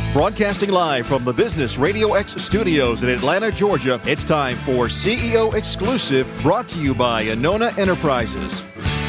Broadcasting live from the Business Radio X studios in Atlanta, Georgia, it's time for CEO Exclusive, brought to you by Anona Enterprises.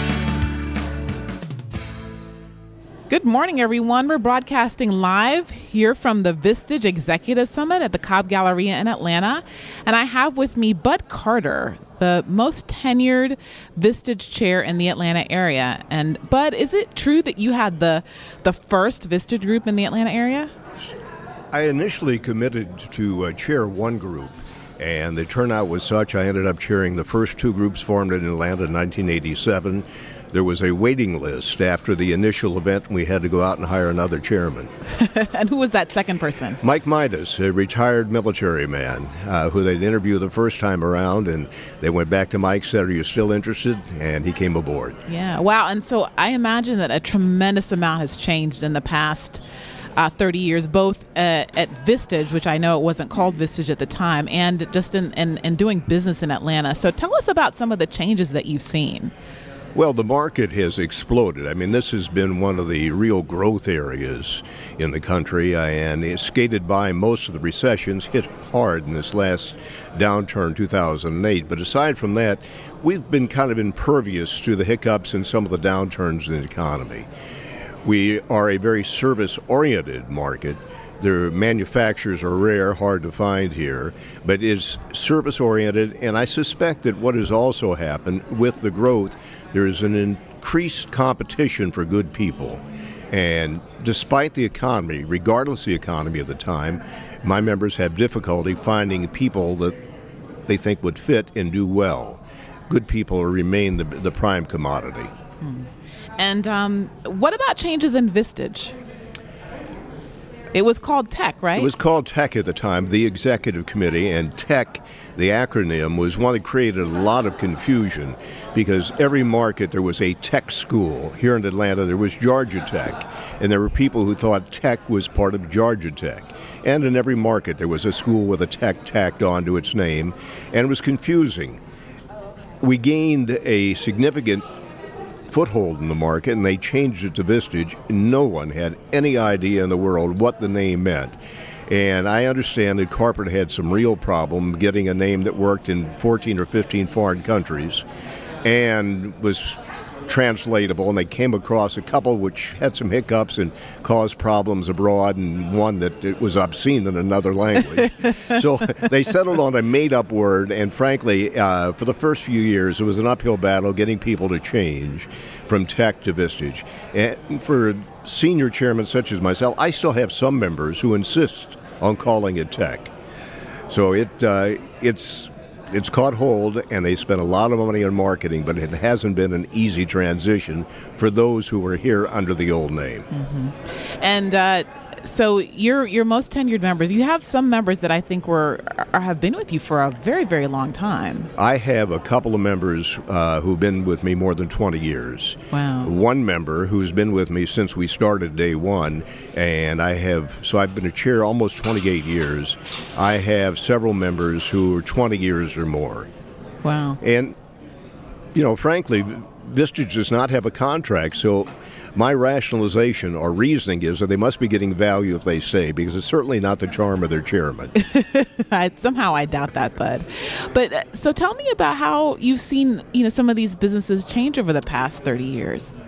Good morning, everyone. We're broadcasting live here from the Vistage Executive Summit at the Cobb Galleria in Atlanta. And I have with me Bud Carter, the most tenured Vistage chair in the Atlanta area. And Bud, is it true that you had the first Vistage group in the Atlanta area? I initially committed to chair one group, and the turnout was such I ended up chairing the first two groups formed in Atlanta in 1987. There was a waiting list after the initial event, and we had to go out and hire another chairman. And who was that second person? Mike Midas, a retired military man, who they'd interviewed the first time around, and they went back to Mike, said, "Are you still interested?" And he came aboard. Yeah, wow. And so I imagine that a tremendous amount has changed in the past 30 years, both at Vistage, which I know it wasn't called Vistage at the time, and just in doing business in Atlanta. So tell us about some of the changes that you've seen. Well, the market has exploded. I mean, this has been one of the real growth areas in the country, and it skated by most of the recessions, hit hard in this last downturn, 2008. But aside from that, we've been kind of impervious to the hiccups and some of the downturns in the economy. We are a very service-oriented market. Their manufacturers are rare, hard to find here, but it's service-oriented, and I suspect that what has also happened with the growth, there is an increased competition for good people. And despite the economy, regardless of the economy at the time, my members have difficulty finding people that they think would fit and do well. Good people remain the prime commodity. And what about changes in Vistage? It was called TEC, right? It was called TEC at the time, the Executive Committee, and TEC, the acronym, was one that created a lot of confusion because every market there was a tech school. Here in Atlanta there was Georgia Tech, and there were people who thought tech was part of Georgia Tech. And in every market there was a school with a tech tacked onto its name, and it was confusing. We gained a significant foothold in the market, and they changed it to Vistage. No one had any idea in the world what the name meant. And I understand that corporate had some real problem getting a name that worked in 14 or 15 foreign countries and was translatable, and they came across a couple which had some hiccups and caused problems abroad, and one that it was obscene in another language. So they settled on a made-up word, and frankly, for the first few years, it was an uphill battle getting people to change from TEC to Vistage. And for senior chairmen such as myself, I still have some members who insist on calling it TEC. So it's caught hold, and they spent a lot of money on marketing, but it hasn't been an easy transition for those who were here under the old name. Mm-hmm. And so your most tenured members, you have some members that I think have been with you for a very, very long time. I have a couple of members who've been with me more than 20 years. Wow. One member who's been with me since we started day one, and I've been a chair almost 28 years. I have several members who are 20 years or more. Wow. And, frankly, Vistage does not have a contract, so my rationalization or reasoning is that they must be getting value if they stay, because it's certainly not the charm of their chairman. Somehow I doubt that, Bud. But so tell me about how you've seen, some of these businesses change over the past 30 years.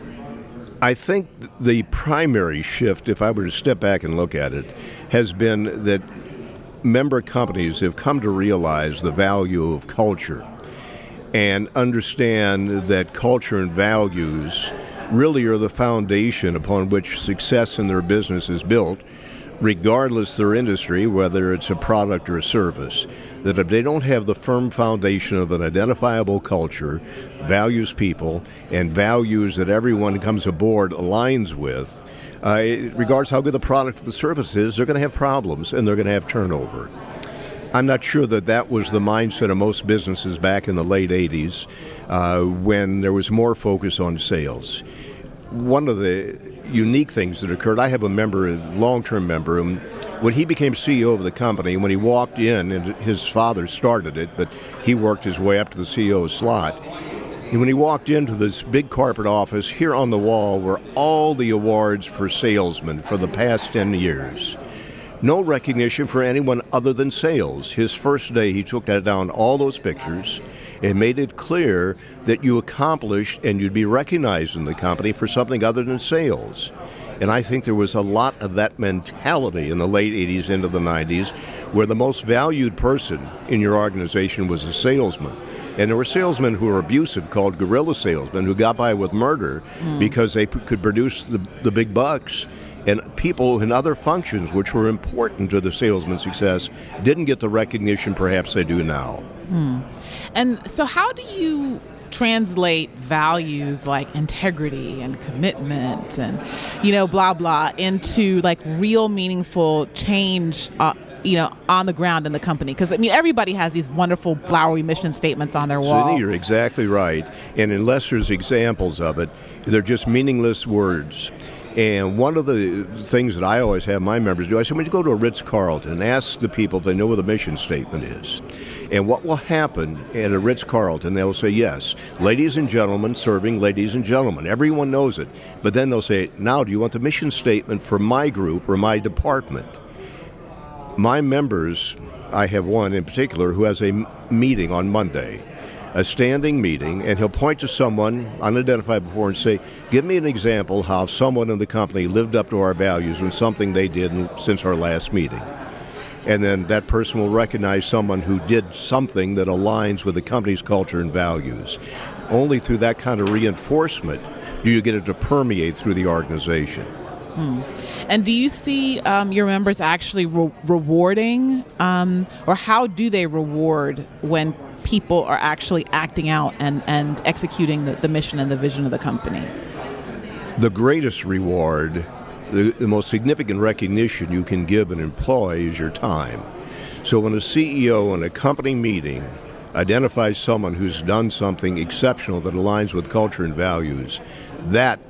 I think the primary shift, if I were to step back and look at it, has been that member companies have come to realize the value of culture and understand that culture and values really are the foundation upon which success in their business is built, regardless of their industry, whether it's a product or a service. That if they don't have the firm foundation of an identifiable culture, values people, and values that everyone who comes aboard aligns with, regardless how good the product or the service is, they're going to have problems and they're going to have turnover. I'm not sure that was the mindset of most businesses back in the late 80s when there was more focus on sales. One of the unique things that occurred, I have a member, a long-term member, and when he became CEO of the company, when he walked in, and his father started it, but he worked his way up to the CEO slot, And when he walked into this big corporate office, here on the wall were all the awards for salesmen for the past 10 years. No recognition for anyone other than sales. His first day, he took that down, all those pictures, and made it clear that you accomplished and you'd be recognized in the company for something other than sales. And I think there was a lot of that mentality in the late 80s into the 90s, where the most valued person in your organization was a salesman. And there were salesmen who were abusive, called guerrilla salesmen, who got by with murder because they could produce the big bucks. And people in other functions, which were important to the salesman's success, didn't get the recognition perhaps they do now. And so how do you translate values like integrity and commitment and, blah, blah, into like real meaningful change, on the ground in the company? Because, everybody has these wonderful flowery mission statements on their wall. Sydney, you're exactly right. And unless there's examples of it, they're just meaningless words. And one of the things that I always have my members do, I say, when you go to a Ritz-Carlton, ask the people if they know what the mission statement is. And what will happen at a Ritz-Carlton, they'll say, yes, ladies and gentlemen serving ladies and gentlemen. Everyone knows it. But then they'll say, now do you want the mission statement for my group or my department? My members, I have one in particular who has a meeting on Monday, a standing meeting, and he'll point to someone unidentified before and say, give me an example how someone in the company lived up to our values in something they did since our last meeting. And then that person will recognize someone who did something that aligns with the company's culture and values. Only through that kind of reinforcement do you get it to permeate through the organization. And do you see your members actually rewarding, or how do they reward when people are actually acting out and executing the mission and the vision of the company? The greatest reward, the most significant recognition you can give an employee is your time. So when a CEO in a company meeting identifies someone who's done something exceptional that aligns with culture and values, that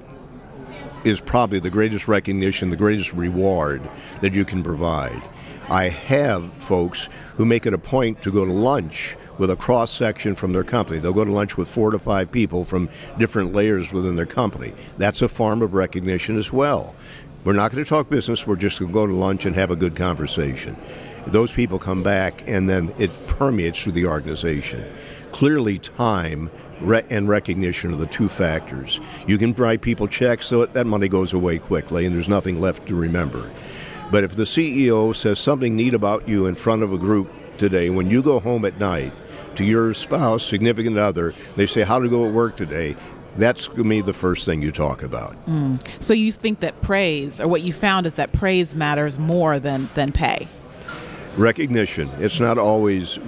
is probably the greatest recognition, the greatest reward that you can provide. I have folks who make it a point to go to lunch with a cross-section from their company. They'll go to lunch with 4 to 5 people from different layers within their company. That's a form of recognition as well. We're not going to talk business. We're just going to go to lunch and have a good conversation. Those people come back, and then it permeates through the organization. Clearly, time and recognition are the two factors. You can write people checks, so that money goes away quickly, and there's nothing left to remember. But if the CEO says something neat about you in front of a group today, when you go home at night to your spouse, significant other, they say, how to go at work today, that's going to be the first thing you talk about. So you think that praise, or what you found is that praise matters more than pay? Recognition. It's not always...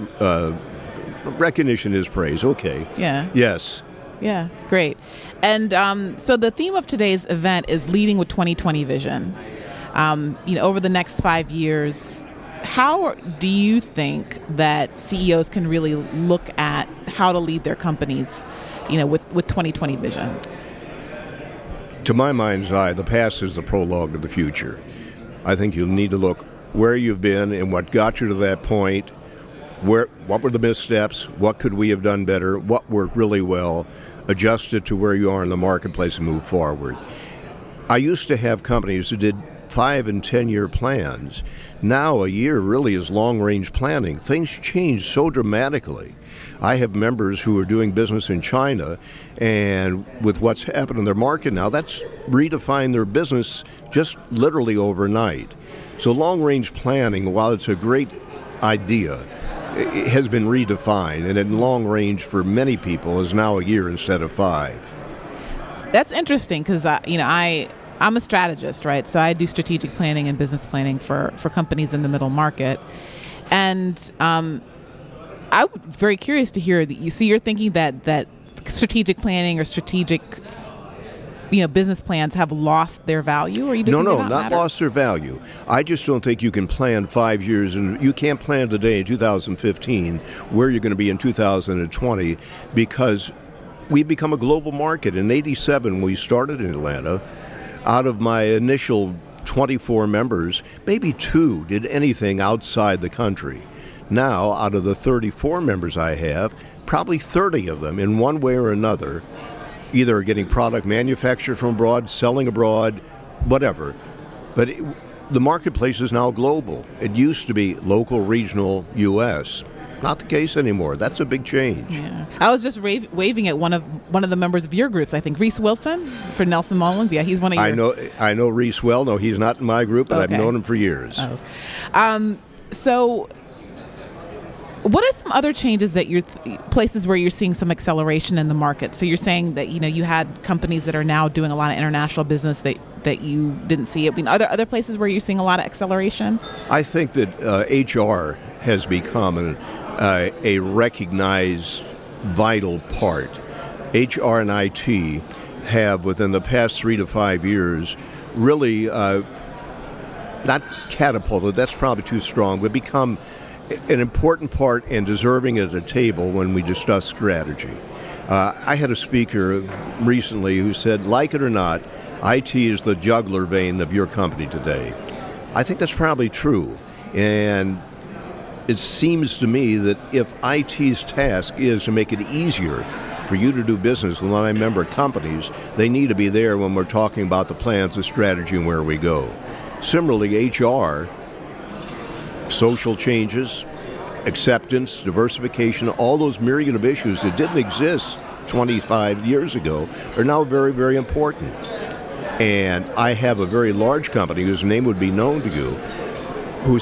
recognition is praise. Okay. Yeah. Yes. Yeah. Great. And so the theme of today's event is leading with 2020 vision. Over the next 5 years, how do you think that CEOs can really look at how to lead their companies, with 2020 vision? To my mind's eye, the past is the prologue to the future. I think you'll need to look where you've been and what got you to that point. What were the missteps? What could we have done better? What worked really well? Adjust it to where you are in the marketplace and move forward. I used to have companies that did 5 and 10-year plans. Now a year really is long-range planning. Things change so dramatically. I have members who are doing business in China, and with what's happened in their market now, that's redefined their business just literally overnight. So long-range planning, while it's a great idea, it has been redefined, and in long range for many people is now a year instead of 5. That's interesting because I'm a strategist, right? So I do strategic planning and business planning for companies in the middle market, and I'm very curious to hear that. You're thinking that strategic planning or strategic business plans have lost their value, or you do not lost their value. I just don't think you can plan 5 years, and you can't plan today in 2015 where you're going to be in 2020, because we've become a global market. In '87, when we started in Atlanta, out of my initial 24 members, maybe 2 did anything outside the country. Now, out of the 34 members I have, probably 30 of them in one way or another, either getting product manufactured from abroad, selling abroad, whatever. But the marketplace is now global. It used to be local, regional, U.S. Not the case anymore. That's a big change. Yeah. I was just waving at one of the members of your groups. I think Reese Wilson for Nelson Mullins. Yeah, he's one of your. I know Reese well. No, he's not in my group, but okay. I've known him for years. Oh. So, what are some other changes that places where you're seeing some acceleration in the market? So you're saying that you had companies that are now doing a lot of international business that you didn't see. I mean, are there other places where you're seeing a lot of acceleration? I think that HR has become a recognized vital part. HR and IT have, within the past 3 to 5 years, really not catapulted, that's probably too strong, but become an important part and deserving at the table when we discuss strategy. I had a speaker recently who said, like it or not, IT is the jugular vein of your company today. I think that's probably true. And it seems to me that if IT's task is to make it easier for you to do business with my member companies, they need to be there when we're talking about the plans, the strategy, and where we go. Similarly, HR, social changes, acceptance, diversification, all those myriad of issues that didn't exist 25 years ago are now very, very important. And I have a very large company whose name would be known to you, who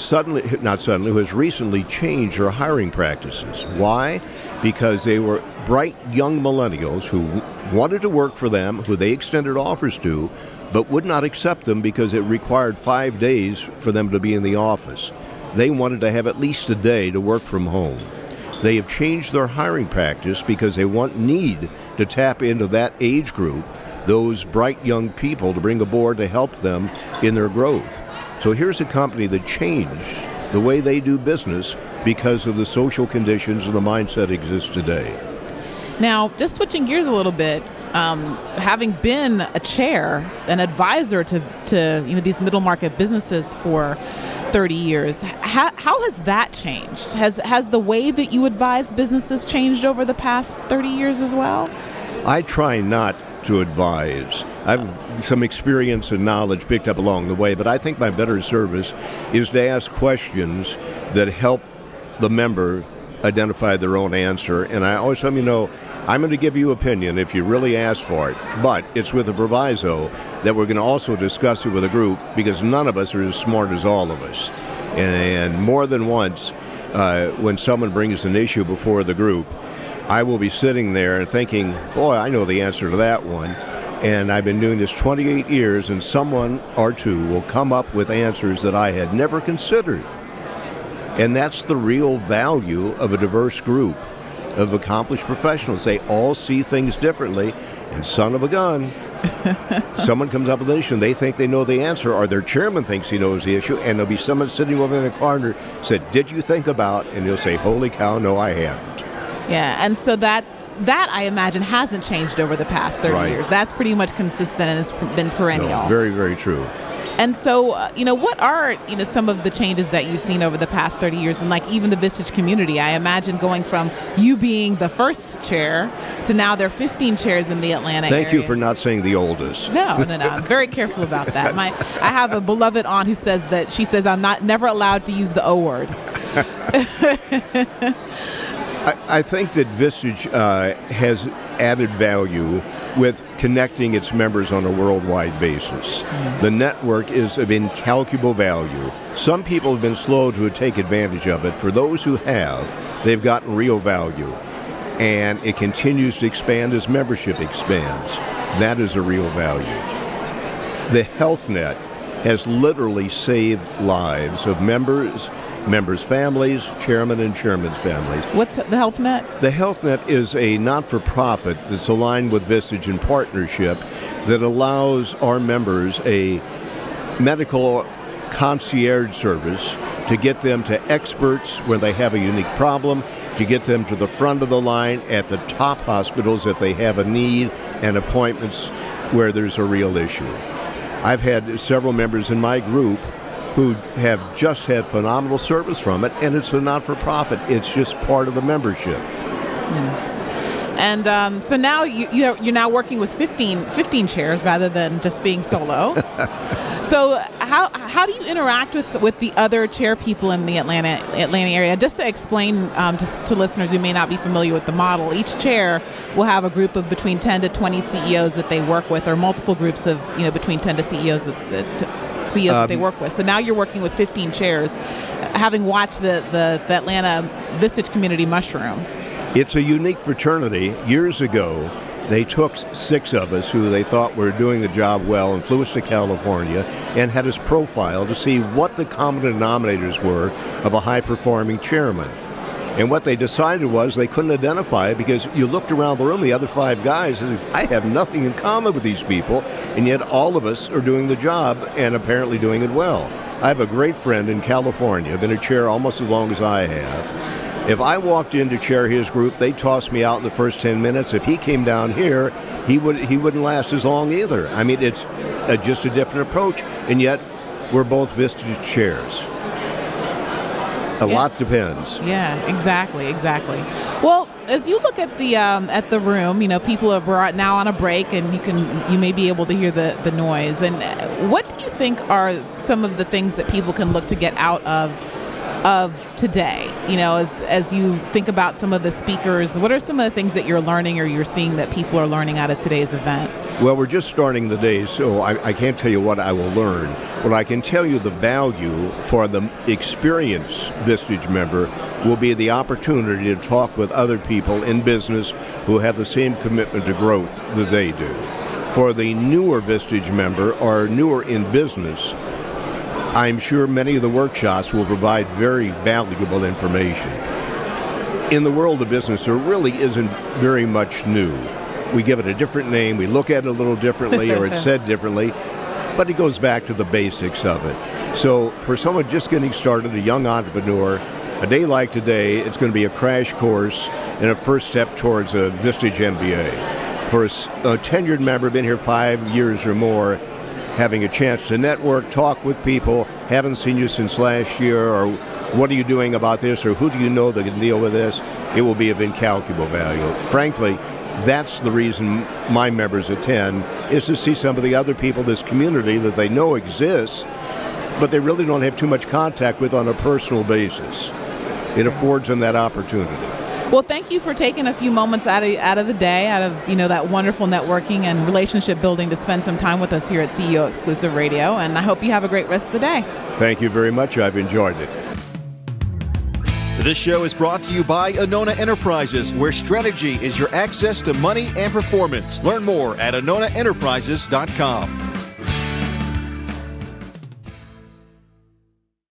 has recently changed their hiring practices. Why? Because they were bright young millennials who wanted to work for them, who they extended offers to, but would not accept them because it required 5 days for them to be in the office. They wanted to have at least a day to work from home. They have changed their hiring practice because they need to tap into that age group, those bright young people, to bring aboard to help them in their growth. So here's a company that changed the way they do business because of the social conditions and the mindset that exists today. Now, just switching gears a little bit, having been a chair, an advisor to these middle market businesses for 30 years, how has that changed? Has the way that you advise businesses changed over the past 30 years as well? I try not to advise. I have some experience and knowledge picked up along the way, but I think my better service is to ask questions that help the member identify their own answer. And I always tell them, I'm going to give you opinion if you really ask for it, but it's with a proviso that we're going to also discuss it with a group, because none of us are as smart as all of us. And more than once, when someone brings an issue before the group, I will be sitting there and thinking, boy, I know the answer to that one. And I've been doing this 28 years, and someone or two will come up with answers that I had never considered. And that's the real value of a diverse group of accomplished professionals. They all see things differently, and son of a gun, someone comes up with an issue and they think they know the answer, or their chairman thinks he knows the issue, and there'll be someone sitting over in the corner said, did you think about? And he'll say, holy cow, no, I haven't. Yeah, and so that I imagine hasn't changed over the past 30 years. That's pretty much consistent, and it's been perennial. No, very, very true. And so, what are, some of the changes that you've seen over the past 30 years, and even the Vistage community? I imagine going from you being the first chair to now there are 15 chairs in the Atlanta area. Thank you for not saying the oldest. No. I'm very careful about that. I have a beloved aunt who says that she says I'm never allowed to use the O word. I think that Vistage has added value with connecting its members on a worldwide basis. Mm-hmm. The network is of incalculable value. Some people have been slow to take advantage of it. For those who have, they've gotten real value. And it continues to expand as membership expands. That is a real value. The Health Net has literally saved lives of members' families, chairman and chairman's families. What's the Health Net? The Health Net is a not-for-profit that's aligned with Vistage in partnership that allows our members a medical concierge service to get them to experts where they have a unique problem, to get them to the front of the line at the top hospitals if they have a need, and appointments where there's a real issue. I've had several members in my group who have just had phenomenal service from it, and it's a not-for-profit. It's just part of the membership. And so now you're now working with 15 chairs rather than just being solo. So how do you interact with the other chair people in the Atlanta area? Just to explain to listeners who may not be familiar with the model, each chair will have a group of between 10 to 20 CEOs that they work with, or multiple groups of between 10 to CEOs that they work with. So now you're working with 15 chairs, having watched the Atlanta Vistage community mushroom. It's a unique fraternity. Years ago, they took 6 of us who they thought were doing the job well and flew us to California and had us profiled to see what the common denominators were of a high-performing chairman. And what they decided was they couldn't identify it because you looked around the room, the other 5 guys, and I have nothing in common with these people, and yet all of us are doing the job and apparently doing it well. I have a great friend in California, been a chair almost as long as I have. If I walked in to chair his group, they'd toss me out in the first 10 minutes. If he came down here, he wouldn't last as long either. I mean, it's just a different approach, and yet we're both Vistage chairs. A lot depends. Yeah, exactly. Well, as you look at the room, people are now on a break, and you may be able to hear the noise. And what do you think are some of the things that people can look to get out of today? As you think about some of the speakers, what are some of the things that you're learning or you're seeing that people are learning out of today's event? Well, we're just starting the day, so I can't tell you what I will learn. What I can tell you, the value for the experienced Vistage member will be the opportunity to talk with other people in business who have the same commitment to growth that they do. For the newer Vistage member or newer in business, I'm sure many of the workshops will provide very valuable information. In the world of business, there really isn't very much new. We give it a different name, we look at it a little differently, or it's said differently, but it goes back to the basics of it. So for someone just getting started, a young entrepreneur, a day like today, it's going to be a crash course and a first step towards a Vistage MBA. For a tenured member, been here 5 years or more, having a chance to network, talk with people, haven't seen you since last year, or what are you doing about this, or who do you know that can deal with this, it will be of incalculable value. Frankly, that's the reason my members attend, is to see some of the other people in this community that they know exist, but they really don't have too much contact with on a personal basis. It affords them that opportunity. Well, thank you for taking a few moments out of the day, out of that wonderful networking and relationship building to spend some time with us here at CEO Exclusive Radio, and I hope you have a great rest of the day. Thank you very much. I've enjoyed it. This show is brought to you by Anona Enterprises, where strategy is your access to money and performance. Learn more at AnonaEnterprises.com.